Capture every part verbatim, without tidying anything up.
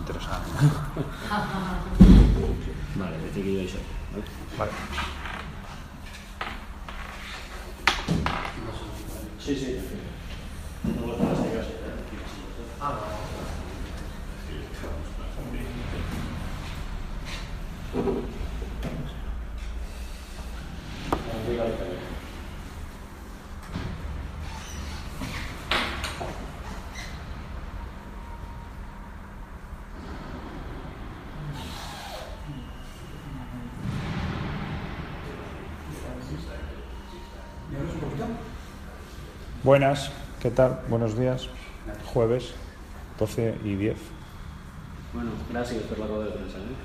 interesada. Vale, decir que yo eso. Vale. Sí, sí. Buenas, ¿qué tal? Buenos días. Jueves, doce y diez. Bueno, gracias por la rueda de prensa, ¿eh?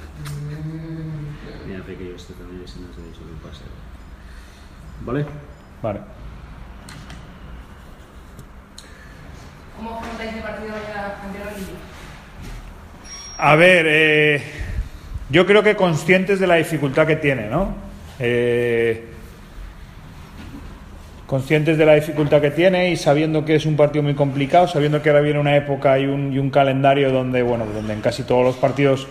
Mira, que yo estoy también, si no se ha dicho que pase. ¿Vale? Vale. ¿Cómo afrontáis el partido de la Campeonato de Liga? A ver, eh, yo creo que conscientes de la dificultad que tiene, ¿no? Eh, conscientes de la dificultad que tiene y sabiendo que es un partido muy complicado, sabiendo que ahora viene una época y un, y un calendario donde, bueno, donde en casi todos los partidos,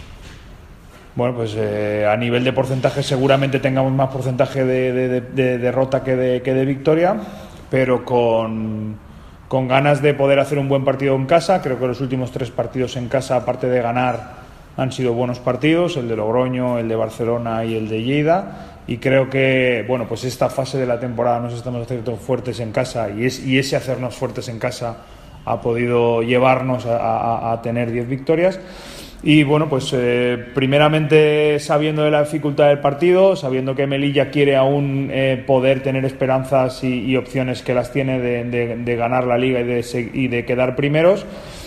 bueno, pues eh, a nivel de porcentaje seguramente tengamos más porcentaje de, de, de, de derrota que de, que de victoria, pero con, con ganas de poder hacer un buen partido en casa. Creo que los últimos tres partidos en casa, aparte de ganar, han sido buenos partidos, el de Logroño, el de Barcelona y el de Lleida. Y creo que, bueno, pues esta fase de la temporada nos estamos haciendo fuertes en casa y, es, y ese hacernos fuertes en casa ha podido llevarnos a, a, a tener diez victorias. Y bueno, pues eh, primeramente sabiendo de la dificultad del partido, sabiendo que Melilla quiere aún eh, poder tener esperanzas y, y opciones que las tiene de, de, de ganar la Liga y de, y de quedar primeros.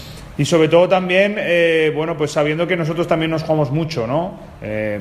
Y sobre todo también, eh, bueno, pues sabiendo que nosotros también nos jugamos mucho, ¿no? Eh,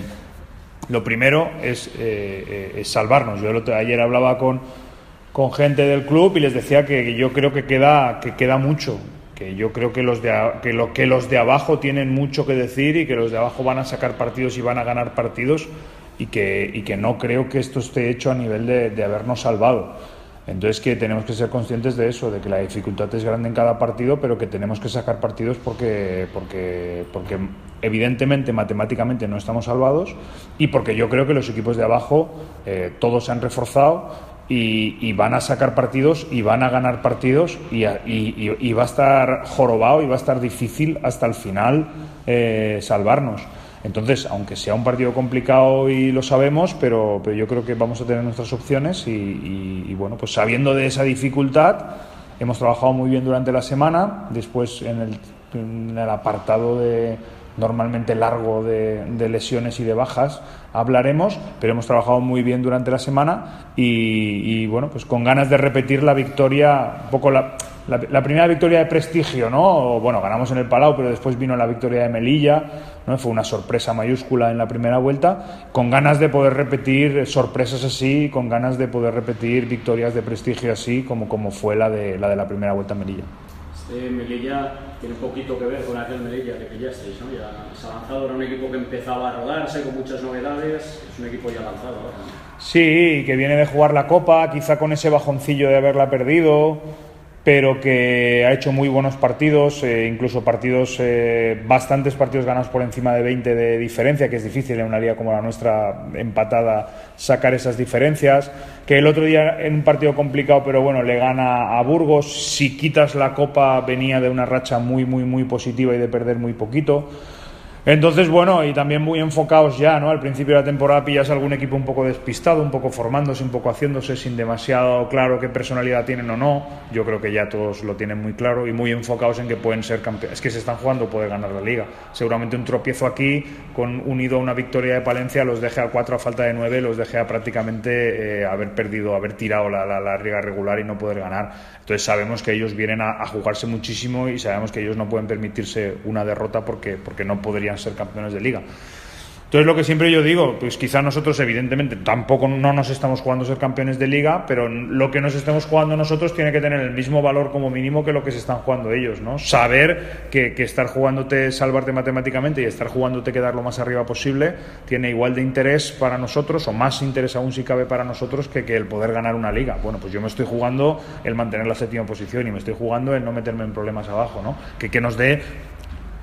Lo primero es, eh, es salvarnos. Yo el otro, ayer hablaba con, con gente del club y les decía que, que yo creo que queda, que queda mucho, que yo creo que los, de, que, lo, que los de abajo tienen mucho que decir y que los de abajo van a sacar partidos y van a ganar partidos y que, y que no creo que esto esté hecho a nivel de, de habernos salvado. Entonces que tenemos que ser conscientes de eso, de que la dificultad es grande en cada partido, pero que tenemos que sacar partidos porque, porque, porque evidentemente matemáticamente no estamos salvados y porque yo creo que los equipos de abajo eh, todos se han reforzado y, y van a sacar partidos y van a ganar partidos y, y, y va a estar jorobado y va a estar difícil hasta el final eh, salvarnos. Entonces, aunque sea un partido complicado y lo sabemos, pero, pero yo creo que vamos a tener nuestras opciones y, y, y bueno, pues sabiendo de esa dificultad, hemos trabajado muy bien durante la semana. Después en el, en el apartado de normalmente largo de, de lesiones y de bajas hablaremos, pero hemos trabajado muy bien durante la semana y, y bueno, pues con ganas de repetir la victoria, un poco la, la, la primera victoria de prestigio, ¿no? Bueno, ganamos en el Palau, pero después vino la victoria de Melilla, ¿no? Fue una sorpresa mayúscula en la primera vuelta, con ganas de poder repetir sorpresas así, con ganas de poder repetir victorias de prestigio así, como, como fue la de, la de la primera vuelta en Melilla. Este Melilla tiene un poquito que ver con aquel Melilla que pillasteis, ¿no? Ya se ha lanzado, era un equipo que empezaba a rodarse con muchas novedades, es un equipo ya lanzado ahora, ¿no? Sí, que viene de jugar la Copa, quizá con ese bajoncillo de haberla perdido, pero que ha hecho muy buenos partidos, eh, incluso partidos, eh, bastantes partidos ganados por encima de veinte de diferencia, que es difícil en una liga como la nuestra empatada sacar esas diferencias, que el otro día en un partido complicado, pero bueno, le gana a Burgos. Si quitas la Copa, venía de una racha muy, muy, muy positiva y de perder muy poquito. Entonces, bueno, y también muy enfocados ya, ¿no? Al principio de la temporada pillas algún equipo un poco despistado, un poco formándose, un poco haciéndose sin demasiado claro qué personalidad tienen o no. Yo creo que ya todos lo tienen muy claro y muy enfocados en que pueden ser campeones. Es que se están jugando poder ganar la Liga. Seguramente un tropiezo aquí, con unido a una victoria de Palencia, los deje a cuatro a falta de nueve, los deje a prácticamente eh, haber perdido, haber tirado la, la, la liga regular y no poder ganar. Entonces sabemos que ellos vienen a, a jugarse muchísimo y sabemos que ellos no pueden permitirse una derrota porque, porque no podrían ser campeones de liga. Entonces lo que siempre yo digo, pues quizá nosotros evidentemente tampoco no nos estamos jugando a ser campeones de liga, pero lo que nos estemos jugando nosotros tiene que tener el mismo valor como mínimo que lo que se están jugando ellos, ¿no? Saber que, que estar jugándote, salvarte matemáticamente y estar jugándote quedar lo más arriba posible tiene igual de interés para nosotros, o más interés aún si cabe para nosotros, que, que el poder ganar una liga. Bueno, pues yo me estoy jugando el mantener la séptima posición y me estoy jugando el no meterme en problemas abajo, ¿no? Que, que nos dé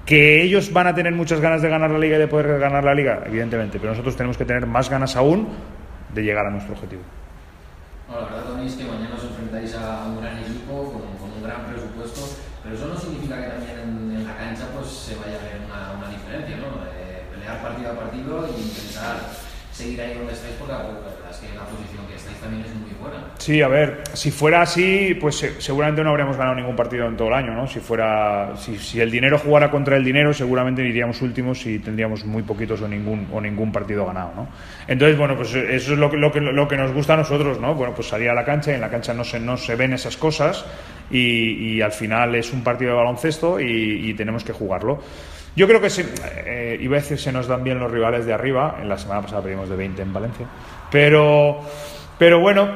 ¿Que ellos van a tener muchas ganas de ganar la Liga y de poder ganar la Liga? Evidentemente, pero nosotros tenemos que tener más ganas aún de llegar a nuestro objetivo. Bueno, la verdad, Toni, es que mañana os enfrentáis a un gran equipo con, con un gran presupuesto, pero eso no significa que también en, en la cancha pues se vaya a ver una, una diferencia, ¿no? Eh, pelear partido a partido e intentar seguir ahí donde estáis, porque la verdad es que la posición que estáis también es muy buena. Sí, a ver, si fuera así, pues seguramente no habríamos ganado ningún partido en todo el año, ¿no? Si fuera, si, si el dinero jugara contra el dinero, seguramente iríamos últimos y tendríamos muy poquitos o ningún o ningún partido ganado, ¿no? Entonces, bueno, pues eso es lo que lo que lo que nos gusta a nosotros, ¿no? Bueno, pues salir a la cancha y en la cancha no se no se ven esas cosas y, y al final es un partido de baloncesto y, y tenemos que jugarlo. Yo creo que se, eh, iba a decir se nos dan bien los rivales de arriba. En la semana pasada perdimos de veinte en Valencia, pero pero bueno,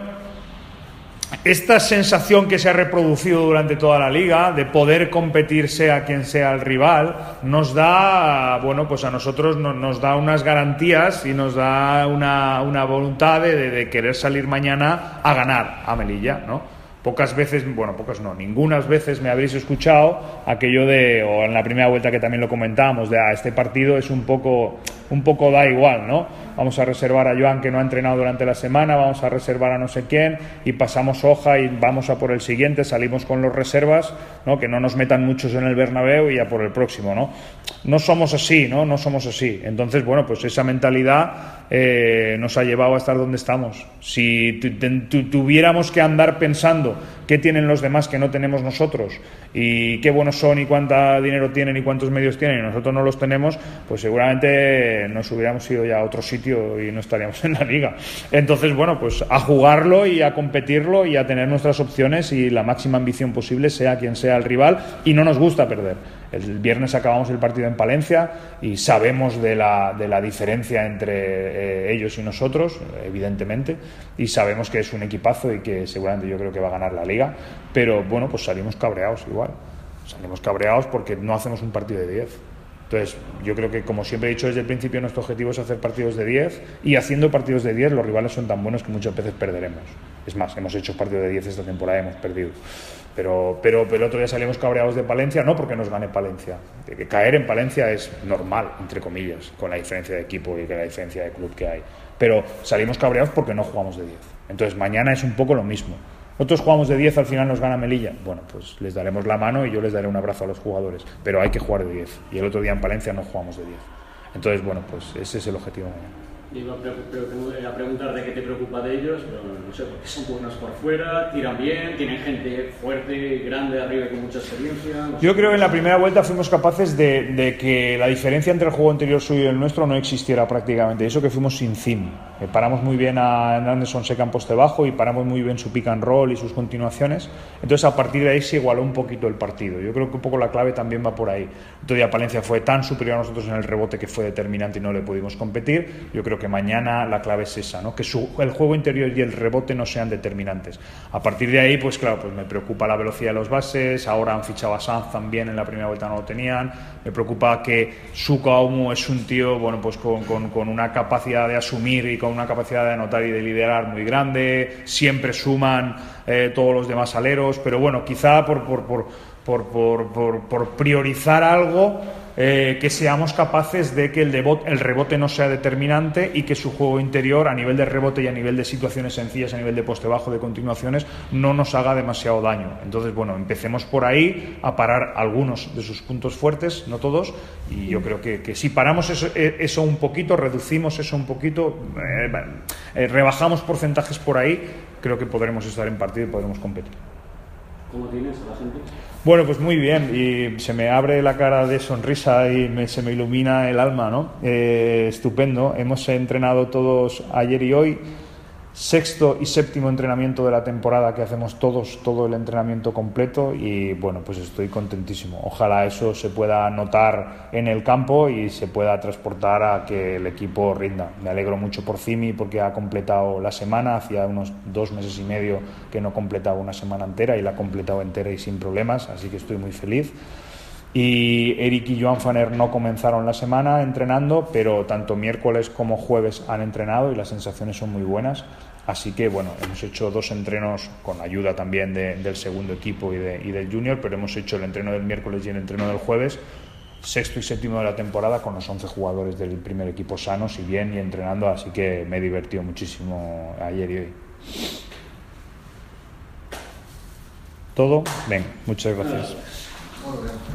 esta sensación que se ha reproducido durante toda la liga de poder competir sea quien sea el rival nos da, bueno, pues a nosotros nos, nos da unas garantías y nos da una, una voluntad de, de querer salir mañana a ganar a Melilla, ¿no? Pocas veces, bueno, pocas no, ningunas veces me habréis escuchado aquello de, o en la primera vuelta que también lo comentábamos, de ah, este partido es un poco, un poco da igual, ¿no? Vamos a reservar a Joan, que no ha entrenado durante la semana, vamos a reservar a no sé quién y pasamos hoja y vamos a por el siguiente, salimos con los reservas, ¿no? Que no nos metan muchos en el Bernabéu y a por el próximo, ¿no? No somos así, ¿no? No somos así. Entonces, bueno, pues esa mentalidad eh, nos ha llevado a estar donde estamos. Si tu, tu, tuviéramos que andar pensando qué tienen los demás que no tenemos nosotros y qué buenos son y cuánto dinero tienen y cuántos medios tienen y nosotros no los tenemos, pues seguramente nos hubiéramos ido ya a otro sitio y no estaríamos en la liga. Entonces, bueno, pues a jugarlo y a competirlo y a tener nuestras opciones y la máxima ambición posible, sea quien sea el rival, y no nos gusta perder. El viernes acabamos el partido en Palencia y sabemos de la, de la diferencia entre eh, ellos y nosotros, evidentemente, y sabemos que es un equipazo y que seguramente yo creo que va a ganar la liga, pero bueno, pues salimos cabreados igual, salimos cabreados porque no hacemos un partido de diez. Entonces, yo creo que, como siempre he dicho desde el principio, nuestro objetivo es hacer partidos de diez, y haciendo partidos de diez los rivales son tan buenos que muchas veces perderemos. Es más, hemos hecho partidos de diez esta temporada y hemos perdido. Pero, pero, pero el otro día salimos cabreados de Palencia, no porque nos gane Palencia. De que caer en Palencia es normal, entre comillas, con la diferencia de equipo y con la diferencia de club que hay. Pero salimos cabreados porque no jugamos de diez. Entonces, mañana es un poco lo mismo. Nosotros jugamos de diez, al final nos gana Melilla. Bueno, pues les daremos la mano y yo les daré un abrazo a los jugadores. Pero hay que jugar de diez. Y el otro día en Palencia no jugamos de diez. Entonces, bueno, pues ese es el objetivo mañana. Iba a preguntar de qué te preocupa de ellos, pero no sé, porque son buenos por fuera, tiran bien, tienen gente fuerte, grande arriba con mucha experiencia. No sé. Yo creo que en la primera vuelta fuimos capaces de, de que la diferencia entre el juego anterior suyo y el nuestro no existiera prácticamente. Eso que fuimos sin Zim. Eh, paramos muy bien a Anderson Seca en poste bajo y paramos muy bien su pick and roll y sus continuaciones. Entonces, a partir de ahí se igualó un poquito el partido. Yo creo que un poco la clave también va por ahí. Todavía Palencia fue tan superior a nosotros en el rebote que fue determinante y no le pudimos competir. Yo creo que mañana la clave es esa, ¿no? Que su, el juego interior y el rebote no sean determinantes. A partir de ahí, pues claro, pues me preocupa la velocidad de los bases. Ahora han fichado a Sanz también, en la primera vuelta no lo tenían. Me preocupa que Suka Omu es un tío, bueno, pues con, con, con una capacidad de asumir y con una capacidad de anotar y de liderar muy grande. Siempre suman eh, todos los demás aleros, pero bueno, quizá por por por por por, por, por priorizar algo, eh, que seamos capaces de que el, debot, el rebote no sea determinante y que su juego interior, a nivel de rebote y a nivel de situaciones sencillas, a nivel de poste bajo, de continuaciones, no nos haga demasiado daño. Entonces, bueno, empecemos por ahí a parar algunos de sus puntos fuertes, no todos, y yo creo que, que si paramos eso, eso un poquito, reducimos eso un poquito, eh, eh, rebajamos porcentajes por ahí, creo que podremos estar en partido y podremos competir. ¿Cómo tienes a la gente? Bueno, pues muy bien, y se me abre la cara de sonrisa y me, se me ilumina el alma, ¿no? Eh, estupendo, hemos entrenado todos ayer y hoy, sexto y séptimo entrenamiento de la temporada que hacemos todos, todo el entrenamiento completo, y bueno, pues estoy contentísimo. Ojalá eso se pueda notar en el campo y se pueda transportar a que el equipo rinda. Me alegro mucho por Zimi porque ha completado la semana, hacía unos dos meses y medio que no completaba una semana entera y la ha completado entera y sin problemas, así que estoy muy feliz. Y Eric y Joan Faner no comenzaron la semana entrenando, pero tanto miércoles como jueves han entrenado y las sensaciones son muy buenas. Así que bueno, hemos hecho dos entrenos con ayuda también de, del segundo equipo y, de, y del junior, pero hemos hecho el entreno del miércoles y el entreno del jueves sexto y séptimo de la temporada con los once jugadores del primer equipo sanos y bien y entrenando, así que me he divertido muchísimo ayer y hoy. ¿Todo? Ven, muchas gracias. Muy bien.